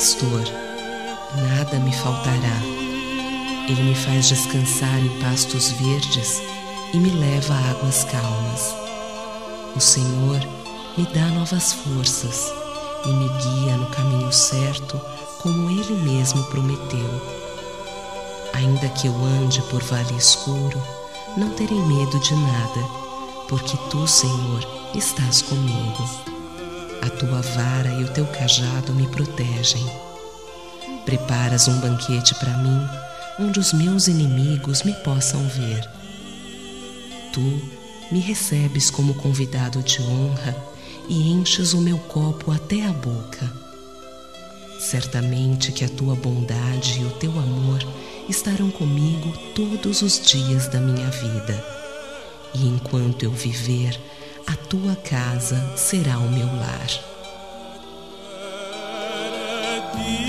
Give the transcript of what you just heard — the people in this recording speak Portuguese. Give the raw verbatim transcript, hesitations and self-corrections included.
pastor, nada me faltará. Ele me faz descansar em pastos verdes e me leva a águas calmas. O Senhor me dá novas forças e me guia no caminho certo, como Ele mesmo prometeu. Ainda que eu ande por vale escuro, não terei medo de nada, porque Tu, Senhor, estás comigo. A Tua vara e o Teu cajado me protegem. Preparas um banquete para mim, onde os meus inimigos me possam ver. Tu me recebes como convidado de honra e enches o meu copo até a boca. Certamente que a Tua bondade e o Teu amor estarão comigo todos os dias da minha vida, e enquanto eu viver, a Tua casa será o meu lar.